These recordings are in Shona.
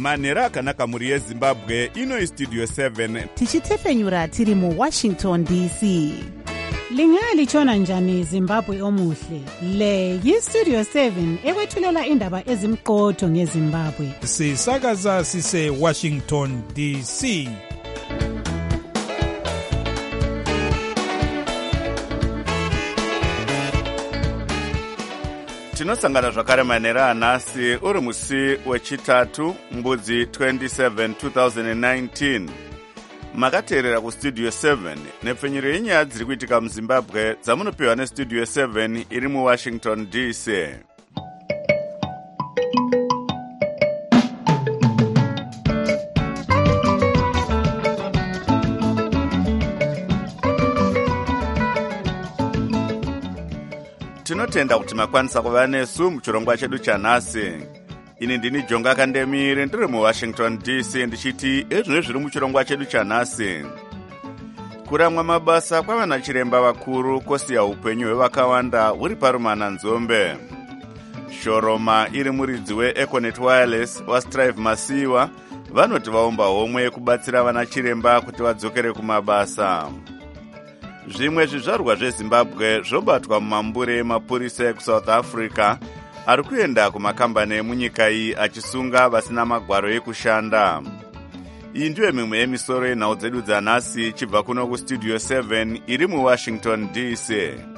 manhero akanaka mhuri yezimbabwe. Ino Studio 7 tichitefenyura tiri muWashington DC. Lingalitshona njani Zimbabwe omuhle? Le yiStudio 7 ekwethulela indaba ezimqotho ngeZimbabwe. Sisakaza sise Washington DC. tinosangana zvakare manhero anhasi uri musi wechitatu mbudzi 27 2019. makateerera kustudio 7 nepfenyuro yenyaya dziri kuitika muzimbabwe dzamunopiwa nestudio 7 iri muwashington DC. tinotenda kuti makwanisa kuva nesu muchirongwa chedu chanhasi. Ini ndini Jonga Kandemire ndiri muWashington DC ndichiti ezvino zviri muchirongwa chedu chanhasi. Kuramwa mabasa kwavana chiremba vakuru kwosiya upenyu hwevakawanda huri parumana nzombe. Shoroma iri muridzi weEconet Wireless waStrive Masiwa vanoti vaomba homwe yekubatsira vana chiremba kuti vadzokere kumabasa. Zvimwe zvizvarwa zveZimbabwe zvobatwa mumambure emapurisa ekuSouth Africa ari kuenda kumakambani emunyika iyi achisunga vasina magwaro ekushanda. Iyi ndiyo mimwe yemisoro yenhau dzedu dzanhasi chibva kuno kustudio 7 iri muWashington DC.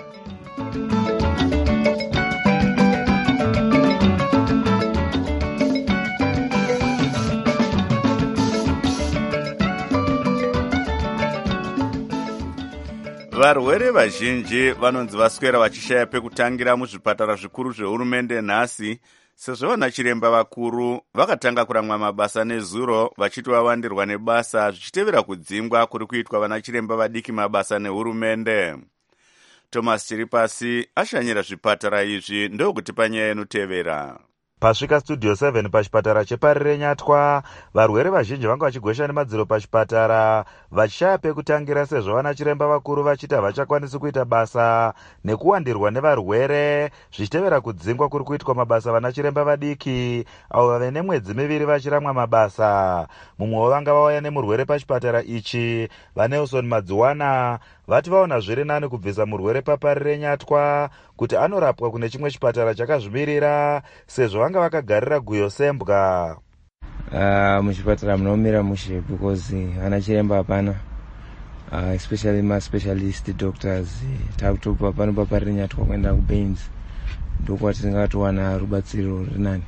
Varwere vazhinji vanonzi vaswera vachishaya pekutangira muzvipatara zvikuru zvehurumende nhasi, sezvo vana chiremba vakuru vakatanga kuramwa mabasa nezuro vachiti vawandirwa nebasa zvichitevera kudzingwa kuri kuitwa vana chiremba vadiki mabasa nehurumende. Thomas Chiripasi ashanyira zvipatara izvi ndokuti panyaya inotevera. Pasvika studio 7 pachipatara cheparire Nyatwa, varwere vazhinji vanga vachigwesha nemadziro pachipatara vachishaya pekutangira sezvo vana chiremba vakuru vachiti havachakwanisi kuita basa nekuwandirwa nevarwere zvichitevera kudzingwa kuri kuitwa mabasa vana chiremba vadiki avo vave nemwedzi miviri vachiramwa mabasa. Mumwe vanga vauya nemurwere pachipatara ichi, vaNelson Madziwana, vati vaona zviri nani kubvisa murwere paparire Nyatwa kuti anorapwa kune chimwe chipatara chakazvimirira sezvo vanga vakagarira guyo sembwa. Muchipatara munomira mushe because vana chiremba hapana, especially ma-specialist doctors. Takutopa pano paparire Nyatwa kuenda kuBaines ndokwati tingatowana rubatsiro rinani,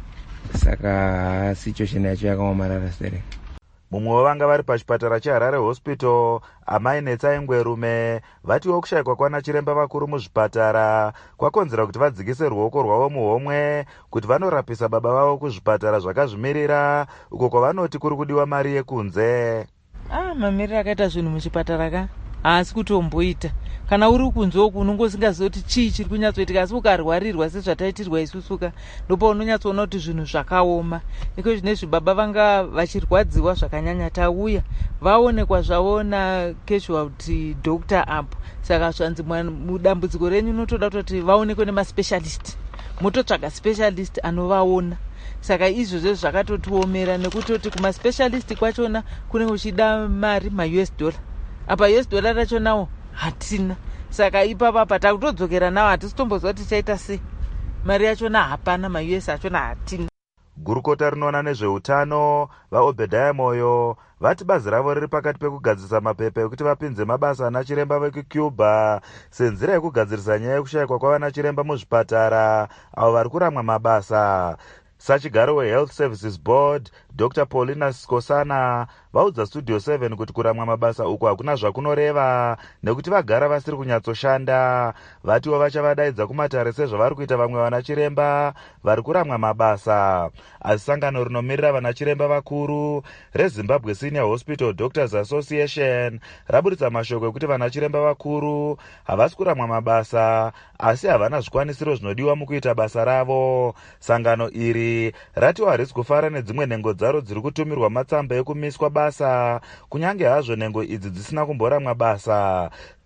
saka situation yacho yakaomarara sere. Mumwe vanga vari pachipatara cheHarare Hospital, amai Netsaingwerume, vatiwo kushayikwa kwana chiremba vakuru muzvipatara kwakonzera kuti vadzikise ruoko rwavo muhomwe kuti vanorapisa baba vavo kuzvipatara zvakazvimirira uko kwavanoti kuri kudiwa mari yekunze. Mamiriro akaita zvinhu muchipatara ka haasi kutomboita. Kana uri kunze uku unongosingazivi kuti chii chiri kunyatsoitika, asi ukarwarirwa sezvataitirwa isusuka ndopa unonyatsoona kuti zvinhu zvakaoma. Iko zvinezvi baba vanga vachirwadziwa zvakanyanya, tauya vaonekwa zvavo casualty doctor apo, saka zvanzi mudambudziko renyu unotoda kuti vaonekwe nemaspecialist, mototsvaga specialist anovaona. Saka izvozvo zvakatotiomera nekutoti kumaspecialist kwachona kunenge kuchida mari ma-US dollar. Apa US dollar racho nawo hatina, saka ipapa takutodzokera nawo hatisitomboziva kuti tichaita sei. Mari yachona hapana, ma-US achona hatina. Gurukota rinoona nezveutano vaObedhaya Moyo vati bazi ravo riri pakati pekugadzirisa mapepa ekuti vapinze mabasa ana chiremba vekuCuba senzira yekugadzirisa nyaya yekushayikwa kwavana chiremba muzvipatara avo vari kuramwa mabasa. Sachigaro weHealth Services Board Dr. Paulina Skosana vaudza Studio 7 kuti kuramwa mabasa uku hakuna zvakunoreva nekuti vagara vasiri kunyatsoshanda. Vatiwo vachavadaidza kumatare sezvavari kuita vamwe vana chiremba vari kuramwa mabasa. Asi sangano rinomirira vana chiremba vakuru reZimbabwe Senior Hospital Doctors Association raburitsa mashoko ekuti vana chiremba vakuru havasi kuramwa mabasa asi havana zvikwanisiro zvinodiwa mukuita basa ravo. Sangano iri ratiwa harisi kufara nedzimwe nhengo dzaro dziri kutumirwa matsamba ekumiswa basa kunyange hazvo nhengo idzi dzisina kumboramwa basa.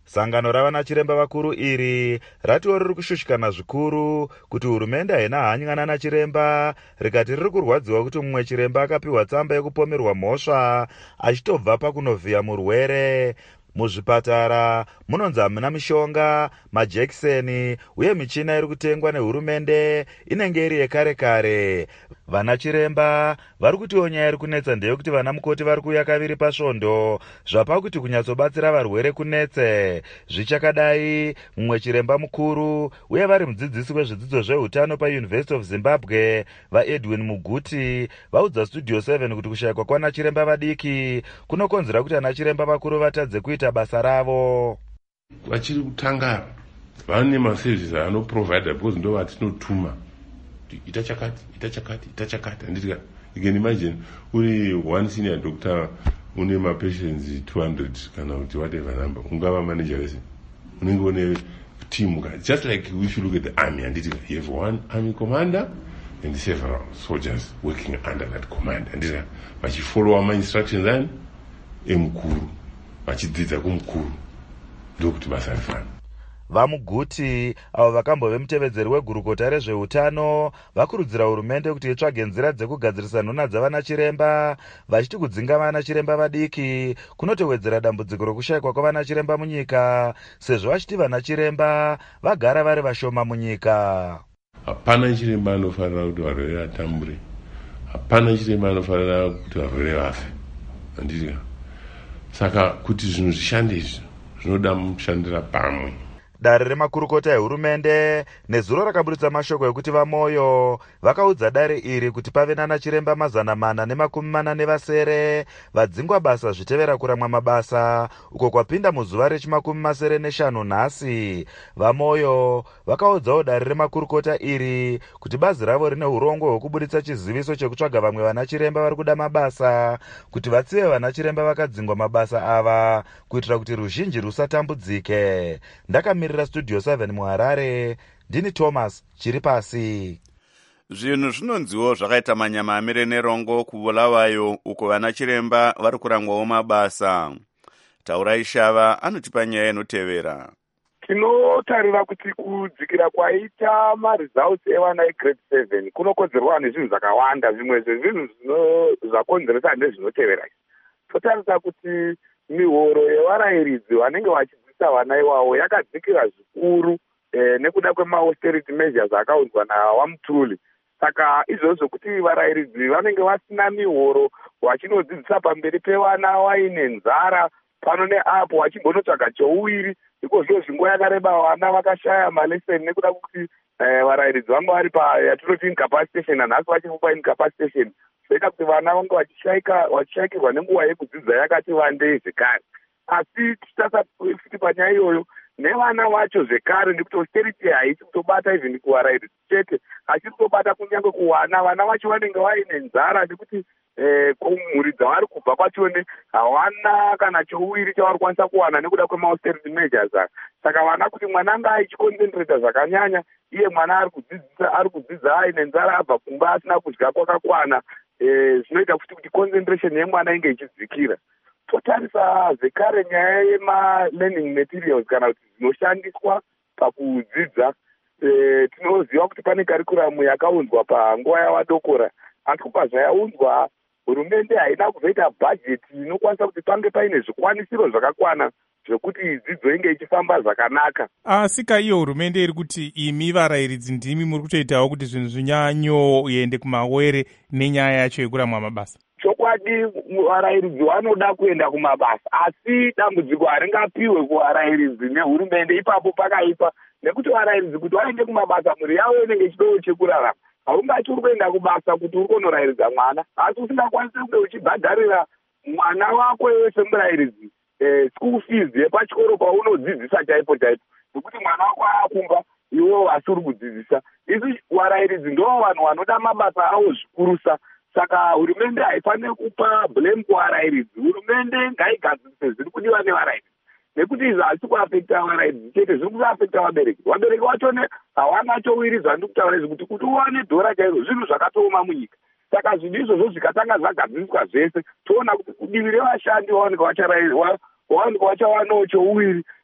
Sangano ravanachiremba vakuru iri ratiwo riri kushushikana zvikuru kuti hurumende haina hanya nana chiremba, rikati riri kurwadziwa kuti mumwe chiremba akapiwa tsamba yekupomerwa mhosva achitobva pakunovhiya murwere. Muzvipatara munonzi hamuna mishonga, majekiseni uye michina iri kutengwa nehurumende inenge iri yekare kare. Vana chiremba vari kutiwo nyaya iri kunetsa ndeyekuti vana mukoti vari kuuya kaviri pasvondo zvapa kuti kunyatsobatsira varwere kunetse. Zvichakadai, mumwe chiremba mukuru uye vari mudzidzisi wezvidzidzo zveutano paUniversity of Zimbabwe vaEdwin Muguti vaudza Studio 7 kuti kushayikwa kwana chiremba vadiki kunokonzera kuti ana chiremba vakuru vatadze kuita basa ravo. Vachiri kutanga vane maservices anoprovider because ndo vatinotuma itachakati andika. You can imagine uri one senior doctor une mapatients 200 kana kuti whatever number ungava manager wese unenge une team just like if you look at the army and you have one army commander and several soldiers working under that command and vachifollow my instructions and emukuru vachidzidza kumukuru ndokuti basa rifana. Vamuguti avo vakambove mutevedzeri wegurukota rezveutano vakurudzira hurumende kuti itsvage nzira dzekugadzirisa nhuna dzavana chiremba, vachiti kudzinga vana chiremba vadiki kunotowedzera dambudziko rokushayikwa kwavana chiremba munyika, sezvo vachiti vana chiremba vagara vari vashoma munyika. Hapana chiremba anofanira kuti varwere vatambure, hapana chiremba anofanira kuti varwere vafe andika. Saka kuti zvinhu zvishande izvi zvinoda mushandira pamwe. Dare remakurukota ehurumende nezuro rakaburitsa mashoko ekuti vamoyo vakaudza dare iri kuti pave nana chiremba 440 vadzingwa basa zvitevera kuramwa mabasa uko kwapinda muzuva rechi45 nhasi. Vamoyo vakaudzawo dare remakurukota iri kuti bazi ravo rine urongwa hwekuburitsa chiziviso chekutsvaga vamwe vana chiremba vari kuda mabasa kuti vatsive vana chiremba vakadzingwa mabasa ava kuitira kuti ruzhinji rusatambudzike. Ndakamirira Studio 7 muHarare, ndini Thomas Chiripasi. Zvinhu zvinonziwo zvakaita manyama amire nerongo kuvulawayo uko vana chiremba vari kurangwawo mabasa. Taurai Shava anotipa nyaya inotevera. Tinotarira kuti kudzikira kwaita maresults evana egrade 7 kunokonzerwa nezvinhu zvakawanda. Zvimwe zvezvinhu zvakonzeresa ndezvinotevera. Totarisa kuti mihoro yevarayiridzi vanenge vachidzidzisa vana iwawo yakadzikira zvikuru nekuda kwema-austerity measures akaunzwa naWamtuli. Saka izvozvo kuti varayiridzi vanenge vasina mihoro vachinodzidzisa pamberi pevana vaine nzara pano neapo vachimbonotsvaga chouwiri. Ikozvo zvinguva yakareba vana vakashaya maleseni nekuda kuti varayiridzi vanga vari yatinoti incapacitation nanhasi vachiri paincapacitation. Zvoita kuti vana vange vachishayikirwa nenguva yekudzidza yakati wandei zvekare. Asi tichitasafuti panyaya iyoyo nevana vacho zvekare nekuti austerity haisi kutobata even kuvarayiridzi chete asi kutobata kunyange kuvana. Vana vacho vanenge vaine nzara nekuti kumhuri dzavari kubva kwachone hawana kana chouwiri chavari kwanisa kuwana nekuda kwema-austerity measures. Saka vana kuti mwana anga achiconcentrata zvakanyanya, iye mwana ari kudzidza aine nzara abva kumba asina kudya kwakakwana, zvinoita kuti concentration yemwana inge ichidzikira. Totarisa zvekare nyaya yema-learning materials kana kuti dzinoshandiswa pakudzidza. Tinoziva kuti pane karikuramu yakaunzwa panguva yavadokora, asi kubva zvayaunzwa hurumende haina kuzoita bhajeti inokwanisa kuti pange paine zvikwanisiro zvakakwana zvekuti dzidzo inge ichifamba zvakanaka. Asi iyo hurumende iri kuti imi varayiridzi ndimi muri kutoitawo kuti zvinhu zvinyanyoende kumawere nenyaya yacho yekuramwa mabasa. Chokwadi varayiridzi vanoda kuenda kumabasa, asi dambudziko haringapiwe kuvarayiridzi nehurumende ipapo pakaipa, nekuti varayiridzi kuti vaende kumabasa mhuri yavo inenge ichidowo chekurarama. Haungati uri kuenda kubasa kuti uri kunorayiridza mwana, asi usingakwanisi kunge uchibhadharira mwana wako iwe semurayiridzi school fees yepachikoro paunodzidzisa chaipo nekuti mwana wako aakumba iwewo asi uri kudzidzisa. Isi varayiridzi ndo vanhu vanoda mabasa avo zvikurusa. Saka hurumende haifaniri kupa blame kuvarayiridzi. Hurumende ngaigadzirise zviri kudiwa nevarayiridzi, nekuti izvi hasi kuafekta varayiridzi chete, zviri kuafekta vabereki. Vabereki vachone hawana chowiridzwa ndikutaura izvi kuti uwane dhora chaizvo zvinhu zvakatooma munyika. Saka zvinhu izvozvo zvikatanga zvagadziriswa zvese, toona kuti kudivi revashandi vaoneka vachawanawo chouwiri,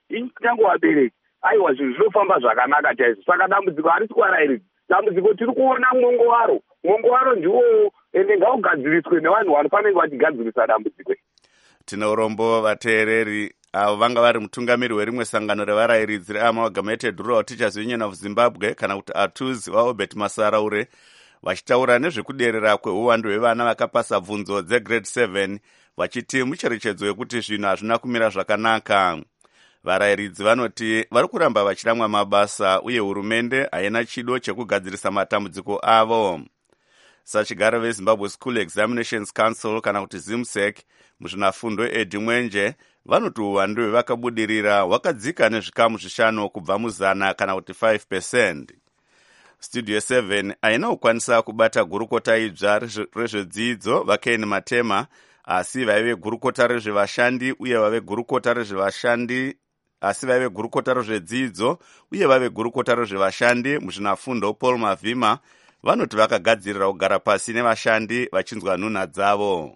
kunyange vabereki aiwa zvinhu zvinofamba zvakanaka chaizvo. Saka dambudziko harisi kuvarairidzi, dambudziko tiri kuona mwongo waro ndiwo ende ngaugadziriswe nevanhu vanofanenge vachigadzirisa dambudziko. Tine urombo vateereri avo vanga vari mutungamiri werimwe sangano revarairidzi reamalgamated rural teachers union of Zimbabwe kana kuti ATUZ vaObert Masaraure vachitaura nezvekuderera kweuwandu hwevana vakapasa bvunzo dzegrade 7 vachiti mucherechedzo wekuti zvinhu hazvina kumira zvakanaka. Varairidzi vanoti vari kuramba vachiramwa mabasa uye hurumende haina chido chekugadzirisa matambudziko avo. Sachigara veZimbabwe School Examinations Council kana kuti ZIMSEC muzvinafundo Edi Mwenje vanoti uwandu hwevakabudirira hwakadzika nezvikamu 5 kubva muzana kana kuti 5%. Studio 7 haina kukwanisa kubata gurukota idzva rezvedzidzo vaKeni Matema, asi vaive gurukota rezvevashandi uye vave gurukota rezvevashandi asi vaive gurukota rezvedzidzo uye vave gurukota rezvevashandi muzvinafundo Paul Mavhima vanoti vakagadzirira kugara pasi nevashandi vachinzwa nhunha dzavo.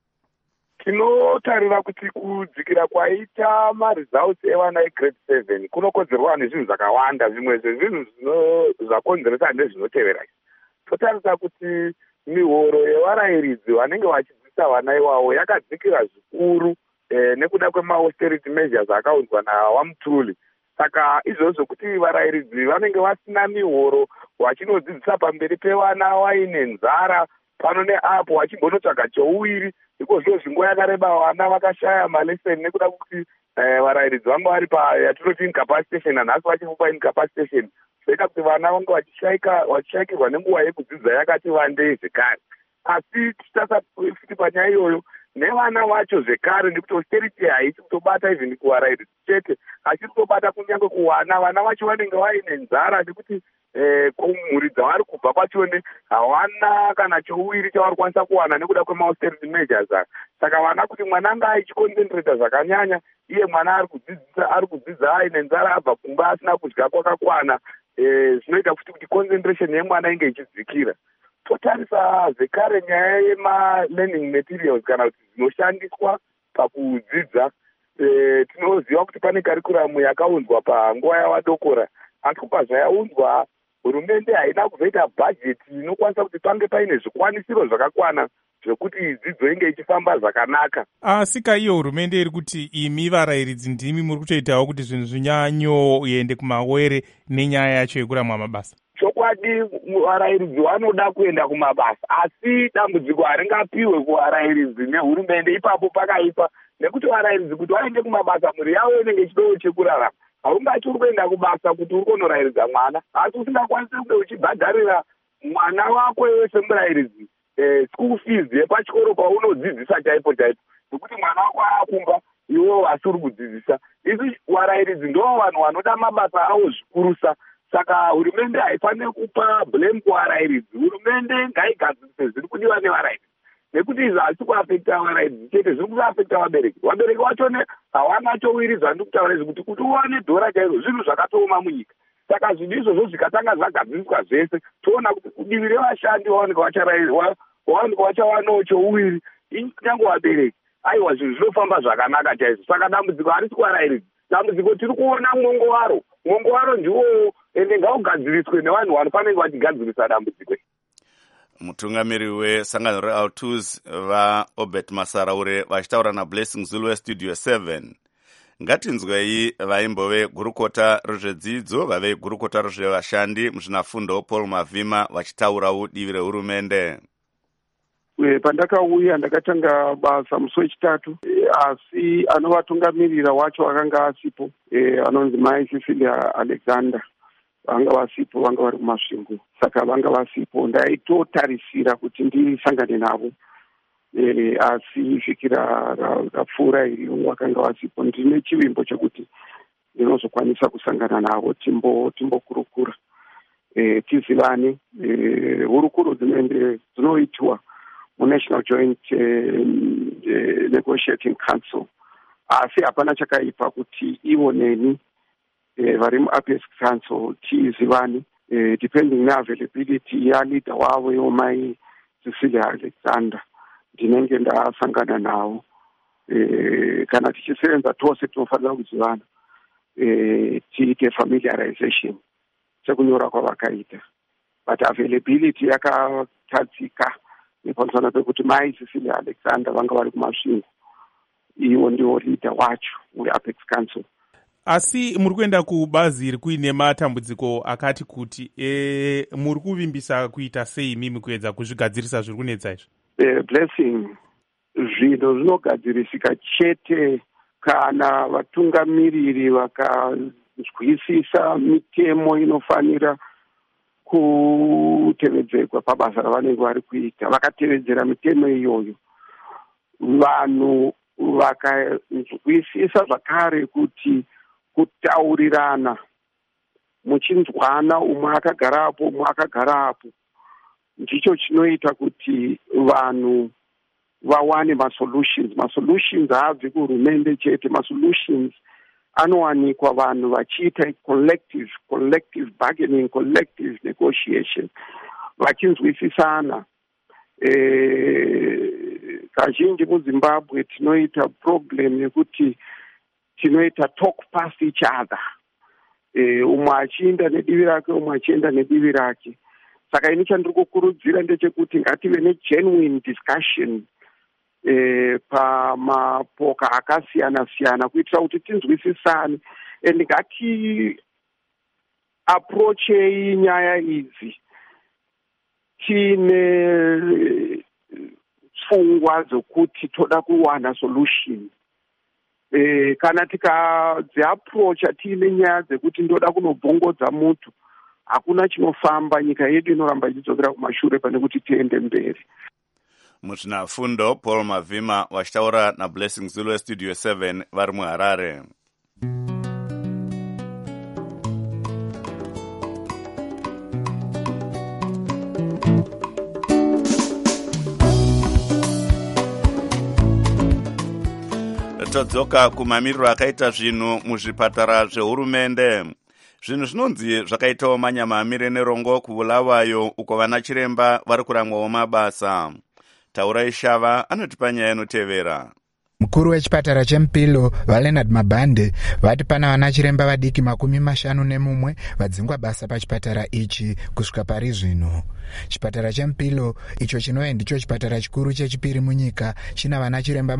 Tinotarira kuti kudzikira kwaita maresults evana egrade 7 kunokonzerwa nezvinhu zvakawanda, zvimwe zvezvinhu zvakonzeresa ndezvinotevera. Totarisa kuti mihoro yevarairidzi vanenge vachidzidzisa vana ivavo yakadzikira zvikuru nekuda kwema-austerity measures akaunzwa naWamtuli. Saka izvozvo kuti varairidzi vanenge vasina mihoro vachinodzidzisa pamberi pevana vaine nzara pano neapo vachimbonotsvaga chouwiri. Iko zviro zvinguva yakareba vana vakashaya maleseni nekuda kuti varairidzi vanga vari yatinoti incapacitation, nanhasi vachiri paincapacitation. Zvoita kuti vana vanga vachishaikirwa nenguva yekudzidza yakati wandei zvekare. Asi tichitasa futi panyaya iyoyo nevana vacho zvekare nekuti austerity haisi kutobata even kuvarairidzi chete, asi kutobata kunyange kuvana. Vana vacho vanenge vaine nzara nekuti kumhuri dzavari kubva kwachone hawana kana chouwiri chavari kwanisa kuwana nekuda kwema-austerity measures. Saka vana kuti mwana anga achiconcentrata zvakanyanya, iye mwana ari kudzidza aine nzara abva kumba asina kudya kwakakwana, zvinoita futi kuti concentration yemwana inge ichidzikira. Totarisa zvekare nyaya yema-learning materials kana kuti dzinoshandiswa pakudzidza, tinoziva kuti pane karikuramu yakaunzwa panguva yavadokora, asi kupa zvayaunzwa hurumende haina kuzoita bhajeti inokwanisa kuti pange paine zvikwanisiro zvakakwana zvekuti dzidzo inge ichifamba zvakanaka. Asika iyo hurumende iri kuti imi varairidzi ndimi muri kutoitawo kuti zvinhu zvinyanyoende kumawere nenyaya yacho yekuramwa mabasa. Chokwadi varairidzi vanoda kuenda kumabasa, asi dambudziko haringapiwe kuvarairidzi nehurumende ipapo pakaipa, nekuti varairidzi kuti vaende kumabasa mhuri yavo inenge ichidowo chekurarama. Haungati uri kuenda kubasa kuti uri kunorairidza mwana, asi usingakwanisi kunge uchibhadharira mwana wako iwe semurairidzi school fees yepachikoro paunodzidzisa chaipo nekuti mwana wako aakumba iwewo hasi uri kudzidzisa. Isi varairidzi ndo vanhu vanoda mabasa avo zvikurusa. Saka hurumende haifaniri kupa blame kuvarairidzi. Hurumende ngaigadzirise zviri kudiwa nevarairidzi, nekuti izvi hasi kuafekta varairidzi chete, zviri kuafekta vabereki. Vabereki vachone hawana chowiridzwa ndikutaura izvi kuti uwane dhora chaizvo zvinhu zvakatooma munyika. Saka zvinhu izvozvo zvikatanga zvagadziriswa zvese, toona kuti kudivi revashandi vaoneka vachawanawo chouwiri, kunyange vabereki aiwa zvinhu zvinofamba zvakanaka chaizvo. Saka dambudziko harisi kuvarairidzi, dambudziko tiri kuona mwongo waro ndiwo ende ngaugadziriswe nevanhu vanofanenge vachigadzirisa dambudziko. Mutungamiri wesangano reATUZ vaObert Masaraure vachitaura naBlessing Zulu weStudio 7. Ngatinzwei vaimbove gurukota rezvedzidzo vave gurukota rezvevashandi muzvinafundo Paul Mavhima vachitaurawo divi rehurumende. Pandakauya ndakatanga basa musi wechitatu, asi anovatungamirira wacho akanga asipo, anonzi Mai Cecilia Alexander, vanga vasipo, vanga vari kumasvingo, saka vanga vasipo. Ndaitotarisira kuti ndisangane navo, asi svikira rapfuura iri vakanga vasipo. Ndine chivimbo chekuti ndinozokwanisa kusangana navo timbokurukura, tizivane. Hurukuro dzinoitwa muNational Joint Negotiating Council, asi hapana chakaipa kuti ivo neni vari muApex Council tizivane, depending neavailability yaleader wavo yomai Cecilia Alexander ndinenge ndasangana navo. Kana tichisevenza tose tinofanira kuzivana, tiite familiarization sekunyora kwavakaita, but availability yakatadzika nepamusana pekuti mai Cecilia Alexander vanga vari kumasvingo, iwo ndiwo leader wacho weApex Council. Asi muri kuenda kubazi rikuine matambudziko akati kuti muri kuvimbisa kuita sei mimi kuedza kuzvigadzirisa zviri kunetsa izvi? Blessing, zvinhu zvinogadzirisika chete kana vatungamiriri vakazwisisa mitemo inofanira kutevedzerwa pabasa ravanenge vari kuita. Vakatevedzera mitemo iyoyo, vanhu vakazwisisa zvakare kuti kutaurirana muchinzwana, umwe akagarapo umwe akagarapo, ndicho chinoita kuti vanhu vawane masolutions. Masolutions haabvi kuhurumende chete, masolutions anowanikwa vanhu vachiita collective bargaining, collective negotiation, vachinzwisisana. Kazhinji muZimbabwe tinoita problem yekuti tinoita talk past each other, umwe achienda nedivi rake umwe achienda nedivi rake. Saka ini chandiri kukurudzira ndechekuti ngative negenuine discussion pamapoka akasiyana siyana kuitira kuti tinzwisisane, and ngati approachei nyaya idzi tine pfungwa dzokuti toda kuwana solution. Kana tikadziapproacha tiine nyaya dzekuti ndoda kunobvongodza mutu, hakuna chinofamba, nyika yedu inoramba ichidzokera kumashure pane kuti tiende mberi. Muzvinafundo Paul Mavhima vachitaura naBlessing Zulu weStudio 7 vari muHarare. Todzoka kumamiriro akaita zvinhu muzvipatara zvehurumende. Zvinhu zvinonzi zvakaitawo manyamamire nerongo kuBulawayo uko vana chiremba vari kurangwawo mabasa. Taurai Shava anotipa nyaya inotevera. Mukuru wechipatara cheMpilo vaLeonard Mabande vati pana vana chiremba vadiki 51 vadzingwa basa pachipatara ichi kusvika pari zvino. Chipatara cheMpilo icho chinove ndicho chipatara chikuru chechipiri munyika china vana chiremba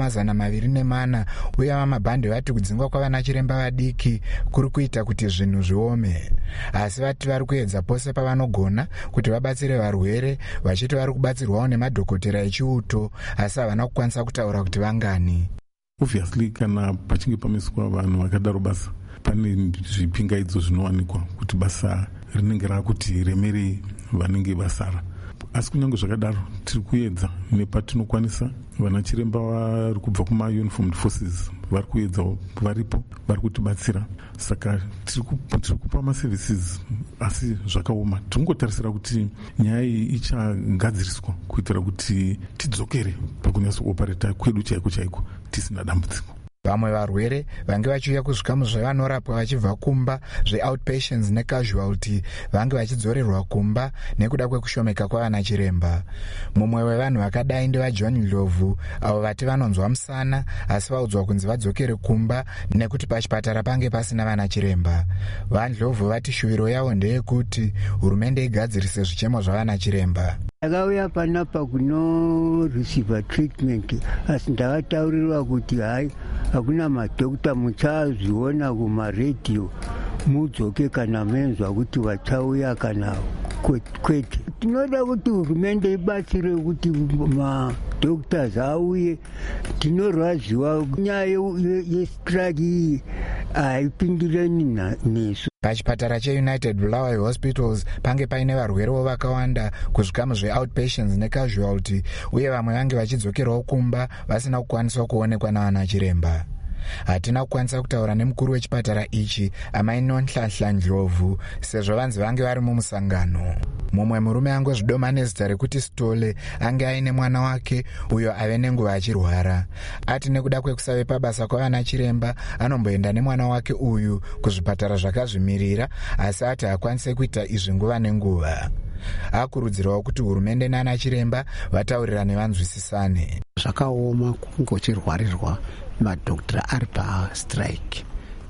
204 uye vaMabande vati kudzingwa kwavana chiremba vadiki kuri kuita kuti zvinhu zviome. Asi vati vari kuedza pose pavanogona kuti vabatsire varwere, vachiti vari kubatsirwawo nemadhokotera echiuto, asi havana kukwanisa kutaura kuti vangani. Obviously kana pachinge pamiswa vanhu vakadaro basa pane zvipingaidzo zvinowanikwa kuti basa rinenge rakuti remerei vanenge vasara. Asi kunyange zvakadaro tiri kuedza nepatinokwanisa. Vana chiremba vari kubva kuma-uniformed forces vari kuedza varipo, vari kutibatsira. Saka tiri kupa maservices asi zvakaoma. Tiringotarisira kuti nyaya iyi ichagadziriswa kuitira kuti tidzokere pakunyasa kuopereta kwedu chaiko chaiko tisina dambudziko. Vamwe varwere vange vachiuya kuzvikamu zvevanorapwa vachibva kumba zveoutpatients necasualty vange vachidzorerwa kumba nekuda kwekushomeka kwavana chiremba. Mumwe wevanhu vakadai ndevaJohn Ndlovu avo vati vanonzwa musana asi vaudzwa kunzi vadzokere kumba nekuti pachipatara pange pasina vana chiremba. VaNdlovu vati shuwiro yavo ndeyekuti hurumende igadzirise zvichemo zvavana chiremba. Ndakauya panapa kuno receive treatment asi ndakataurirwa kuti hai hakuna madhokta muchazviona kumaredhiyo, mudzoke kana menzwa kuti vachauya kana kwete. Tinoda kuti hurumende ibatsire kuti madhoktas auye. Tinorwadziwa nyaya yestrike iyi haipindirani nesu. Pachipatara cheUnited Bulawayo Hospitals pange paine varwerewo vakawanda kuzvikamu zveoutpatients necasualty uye vamwe vange vachidzokerawo kumba vasina kukwaniswa kuonekwa navana chiremba. Hatina kukwanisa kutaura nemukuru wechipatara ichi Amai Nonhlanhla Ndlovu sezvo vanzi vange vari mumusangano. Mumwe murume angozvidoma nezita rekuti Sitole ange aine mwana wake uyo ave nenguva achirwara. Ati nekuda kwekusave pabasa kwavana chiremba anomboenda nemwana wake uyu kuzvipatara zvakazvimirira asi ati hakwanise kuita izvi nguva nenguva. Akurudzirawo kuti hurumende nana chiremba vataurirane vanzwisisane. Zvakaoma kunge uchirwarirwa madhokotera ari pastrike.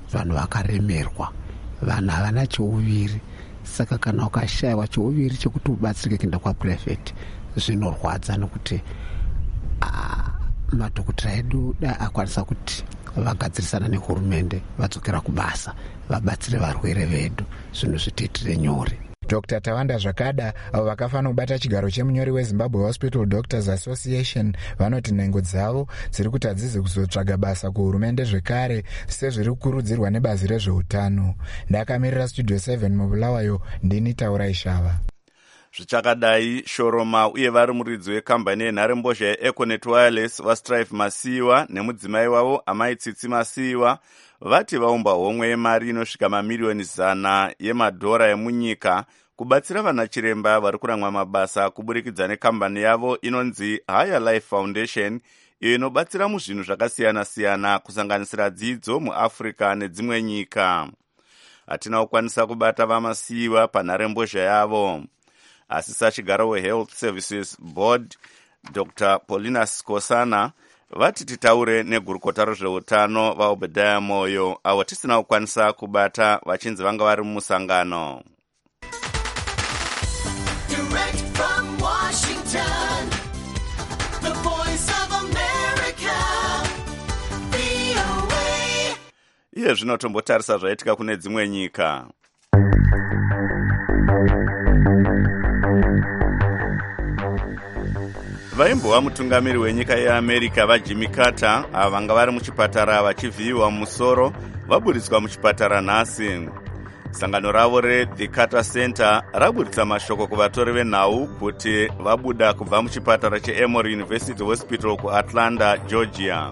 vanhu vakaremerwa, vanhu havana cheuviri. Saka kana ukashayiwa cheuviri chekuti ubatsirike kuenda kwaprivate zvinorwadza, nekuti madhokotera edu da akwanisa kuti vagadzirisana nehurumende vadzokera kubasa vabatsire varwere vedu, zvinhu zvitiitire nyore. Dr. Tawanda Zvakada, avo vakafanira kubata chigaro chemunyori weZimbabwe Hospital Doctors Association, vanoti nhengo dzavo dziri kuti hadzizi kuzotsvaga basa kuhurumende zvekare sezviri kukurudzirwa nebazi rezveutano. Ndakamirira Studio 7 muBulawayo, ndini Taurai Shava. Zvichakadai, Shoroma uye vari muridzi wekambani yenharembozha yeEconet Wireless vaStrive Masiyiwa nemudzimai wavo Amai Tsitsi Masiyiwa vati vaumba homwe yemari inosvika mamiliyoni 100 yemadhora emunyika kubatsira vanachiremba vari kuramwa mabasa kuburikidza nekambani yavo inonzi Higher Life Foundation, iyo inobatsira muzvinhu zvakasiyana-siyana kusanganisira dzidzo muAfrica nedzimwe nyika. Hatina kukwanisa kubata vaMasiyiwa panharembozha yavo. Asisa chigaro weHealth Services Board Dr. Paulinus Kosana vati titaure negurukota rezveutano vaObadiah Moyo, avo tisina kukwanisa kubata vachinzi vanga vari mumusangano. Iye zvino tombotarisa zvaitika kune dzimwe nyika. Vaimbova mutungamiri wenyika yeAmerica vaJimmy Carter, ava vanga vari muchipatara vachivhiyiwa mumusoro, vaburitswa muchipatara nhasi. Sangano ravo reThe Carter Center raburitsa mashoko kuvatori venhau kuti vabuda kubva muchipatara cheEmory University Hospital kuAtlanta, Georgia.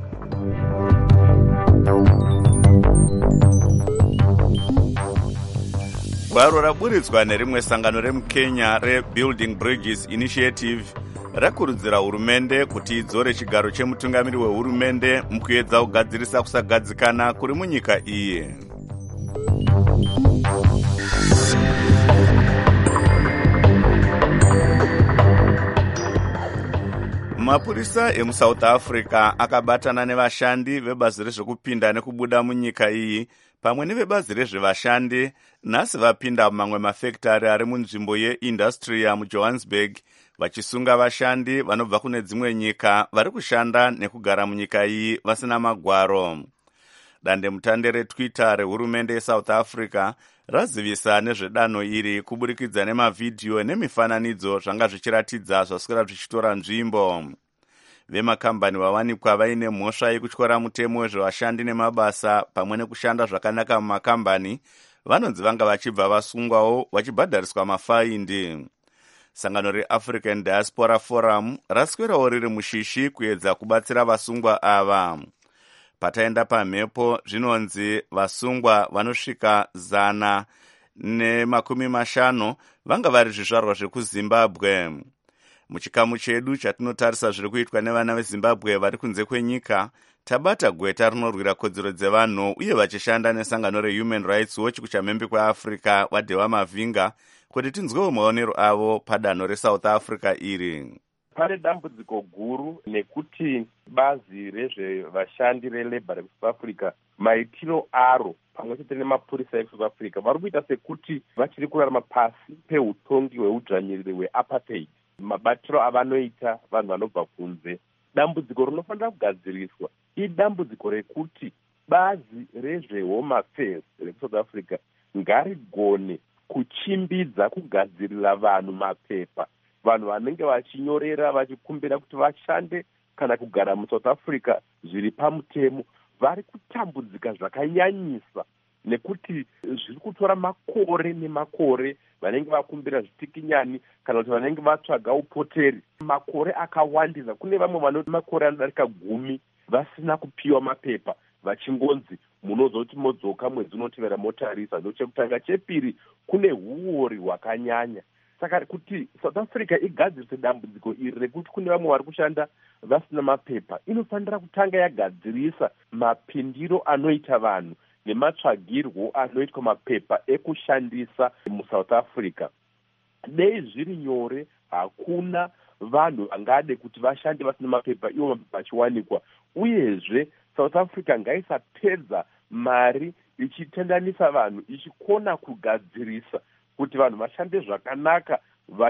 Gwaro raburitswa nerimwe sangano remuKenya reBuilding Bridges Initiative rakurudzira hurumende kuti idzore chigaro chemutungamiri wehurumende mukuedza kugadzirisa kusagadzikana kuri munyika iyi. Mapurisa emuSouth Africa akabatana nevashandi vebazi rezvekupinda nekubuda munyika iyi pamwe nevebazi rezvevashandi nhasi vapinda mumamwe mafekitari ari munzvimbo yeIndustria muJohannesburg vachisunga vashandi vanobva kune dzimwe nyika vari kushanda nekugara munyika iyi vasina magwaro. Dandemutande reTwitter rehurumende yeSouth Africa razivisa nezvedanho iri kuburikidza nemavhidhiyo nemifananidzo zvanga zvichiratidza zvaswera zvichitora nzvimbo. Vemakambani vawanikwa vaine mhosva yekutyora mutemo wezvevashandi nemabasa pamwe nekushanda zvakanaka mumakambani vanonzi vanga vachibva vasungwawo vachibhadhariswa mafaindi. Sangano reAfrican Diaspora Forum raswerawo riri mushishi kuedza kubatsira vasungwa ava. Pataenda pamhepo zvinonzi vasungwa vanosvika 150 vanga vari zvizvarwa zvekuZimbabwe. Muchikamu chedu chatinotarisa zviri kuitwa nevana veZimbabwe vari kunze kwenyika, tabata gweta rinorwira kodzero dzevanhu uye vachishanda nesangano reHuman Rights Watch kuchamhembe kweAfrica vaDhewa Mavhinga kuti tinzwewo maonero avo padanho reSouth Africa iri. Pane dambudziko guru nekuti bazi rezvevashandi reLabour eSouth Africa maitiro aro pamwe chete nemapurisa eSouth Africa vari kuita sekuti vachiri kurarama pasi peutongi hweudzvanyiriri hweapartheid, mabatiro avanoita vanhu vanobva kunze. Dambudziko rinofanira kugadziriswa idambudziko rekuti bazi rezveHome Affairs reSouth Africa ngarigone kuchimbidza kugadzirira vanhu mapepa, vanhu vanenge vachinyorera vachikumbira kuti vashande kana kugara muSouth Africa zviri pamutemo vari kutambudzika zvakanyanyisa nekuti zviri kutora makore nemakore vanenge vakumbira zvitikinyani kana kuti vanenge vatsvaga upoteri makore akawandisa. Kune vamwe vanoti makore anodarika 10 vasina kupiwa mapepa vachingonzi munozoti modzoka mwedzi unotevera motarisa. Ndochekutanga. Chepiri, kune huori hwakanyanya. Saka kuti South Africa igadzirise dambudziko iri rekuti kune vamwe vari kushanda vasina mapepa, inofanira kutanga yagadzirisa mapindiro anoita vanhu nematsvagirwo anoitwa mapepa ekushandisa muSouth Africa. Dei zviri nyore, hakuna vanhu vangade kuti vashande vasina mapepa iwo mapepa achiwanikwa. Uyezve South Africa ngaisapedza mari, ichitendanisa vanhu, ichikona kugadzirisa kuti vanhu vashande zvakanaka,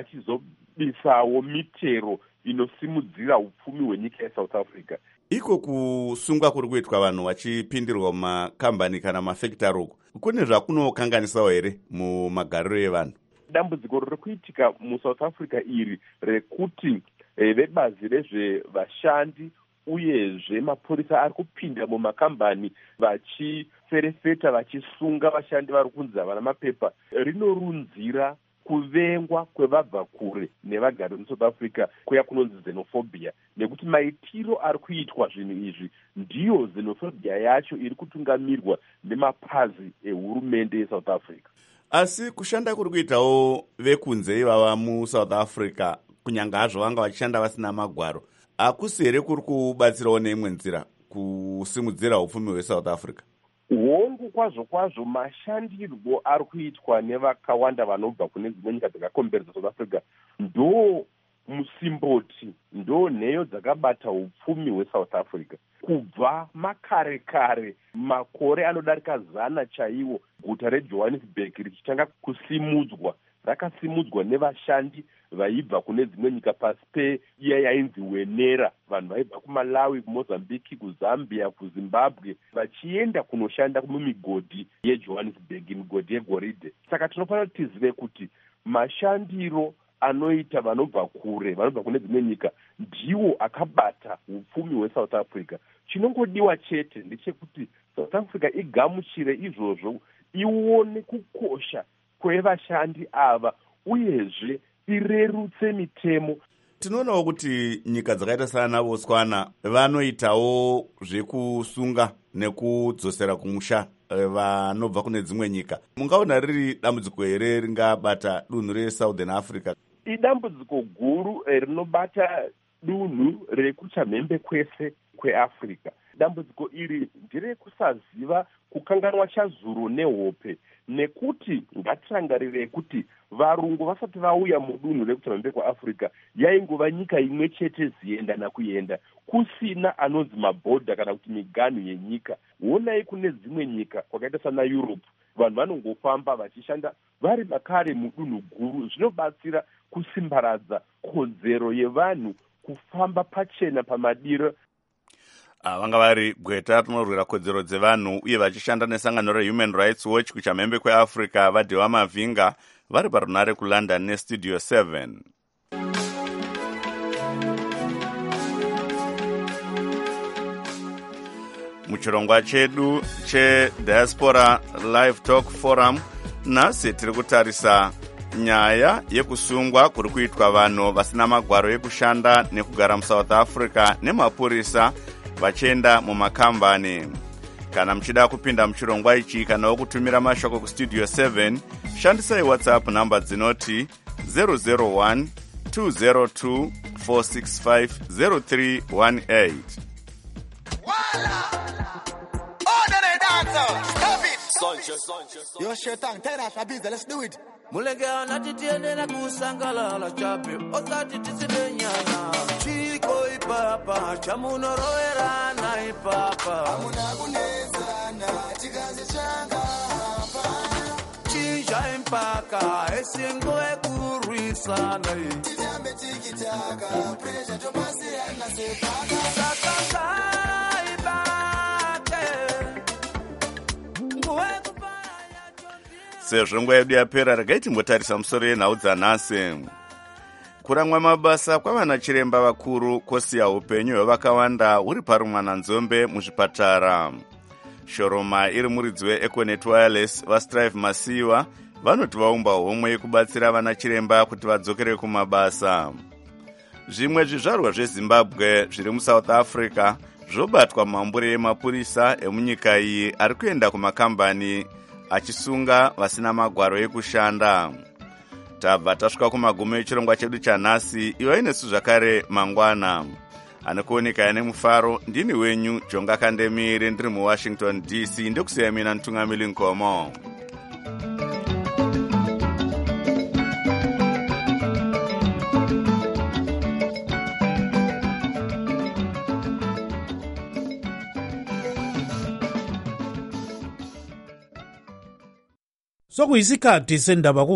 vachizobisawo mitero inosimudzira upfumi hwenyika yeSouth Africa. Iko kusungwa kuri kuitwa vanhu vachipindirwa mumakambani kana mafekitari uku, kune zvakunokanganisawo here mumagariro evanhu? Dambudziko riri kuitika muSouth Africa iri rekuti vebazi rezvevashandi uyezve mapurisa ari kupinda mumakambani vachiferefeta, vachisunga vashandi vari kunzi havana mapepa, rinorunzira kuvengwa kwevabva kure nevagari muSouth Africa kuya kunonzi xenophobia, nekuti maitiro ari kuitwa zvinhu izvi ndiyo xenophobia yacho iri kutungamirwa nemapazi ehurumende yeSouth Africa. Asi kushanda kuri kuitawo vekunze ivava muSouth Africa, kunyange hazvo vanga vachishanda vasina magwaro, hakusi here kuri kubatsirawo neimwe nzira kusimudzira upfumi hweSouth Africa? Hongu kwazvo mashandirwo ari kuitwa nevakawanda vanobva kune dzimwe nyika dzakakomberedza South Africa ndo musimboti, ndo nheyo dzakabata upfumi hweSouth Africa kubva makare makore anodarika 100 chaiwo. Guta reJohannesburg richitanga kusimudzwa, rakasimudzwa nevashandi vaibva kune dzimwe nyika pasi peiya yainzi Wenera, vanhu vaibva kuMalawi, kuMozambique, kuZambia, kuZimbabwe, vachienda kunoshanda mumigodhi yeJohannesburg, migodhi yegoridhe. Saka tinofanira kuti tizive kuti mashandiro anoita vanobva kure, vanobva kune dzimwe nyika, ndiwo akabata upfumi hweSouth Africa. Chinongodiwa chete ndechekuti South Africa igamuchire izvozvo, ione kukosha kwevashandi ava, uyezve irerutse mitemo. Tinoonawo kuti nyika dzakaita sana Botswana vanoitawo zvekusunga nekudzosera kumusha vanobva kune dzimwe nyika. Mungaona riri dambudziko here ringabata dunhu reSouthern Africa? Idambudziko guru rinobata dunhu rekuchamhembe kwese kweAfrica. Dambudziko iri nderekusaziva kukanganwa chazuro nehope, nekuti ngatirangarire kuti varungu vasati vauya mudunhu rekuchamhembe kwaAfrica yaingova nyika imwe chete zienda kuenda, kusina anonzi mabhodha kana kuti miganhu yenyika. Honai kune dzimwe nyika kwakaita sana Europe, vanhu vanongofamba vachishanda vari makare mudunhu guru. Zvinobatsira kusimbaradza kodzero yevanhu kufamba pachena pamadiro. Vanga vari Gweta rinorwira kodzero dzevanhu uye vachishanda nesangano reHuman Rights Watch kuchamhembe kweAfrica, Vadhewa Mavhinga, vari parunare kuLondon neStudio 7. Muchirongwa chedu cheDiaspora Live Talk Forum, nhasi tiri kutarisa nyaya yekusungwa kuri kuitwa vanhu vasina magwaro ekushanda nekugara muSouth Africa nemapurisa vachienda mumakambani. Kana muchida kupinda muchirongwa ichi kana kutumira mashoko kuStudio 7, shandisai WhatsApp namba dzinoti 001 202 465 0318. Yo, Shetan, tell us Abiza, let's do it. Mulega natitiende na kusangala la chapi, osati tisibenyana. Chiko ipapa, chamuno roera na ipapa. Amuna kuneza na chikazi changa hapa. Chinja impaka, esingo ekuruisa na i. Tijambe tikitaka, pressure jomasi anasepaka. Sakaka. Sezvo nguva yedu yapera, regai timbotarisa musoro yenhau dzanhasi. Kuramwa mabasa kwavana chiremba vakuru kwosiya upenyu hwevakawanda huri parumwananzombe muzvipatara. Shoroma iri muridzi weEconet Wireless vaStrive Masiwa vanoti vaumba homwe yekubatsira vana chiremba kuti vadzokere kumabasa. Zvimwe zvizvarwa zveZimbabwe zviri muSouth Africa zvobatwa mambure emapurisa emunyika iyi ari kuenda kumakambani achisunga vasina magwaro ekushanda. Tabva tasvika kumagumo echirongwa chedu chanhasi. Iwa inesu zvakare mangwana. Anokuoneka nemufaro, ndini wenyu Jonga Kandemire, ndiri muWashington DC, ndokusiya mina Ntungamili Nkomo. sokuyisikhathi sendaba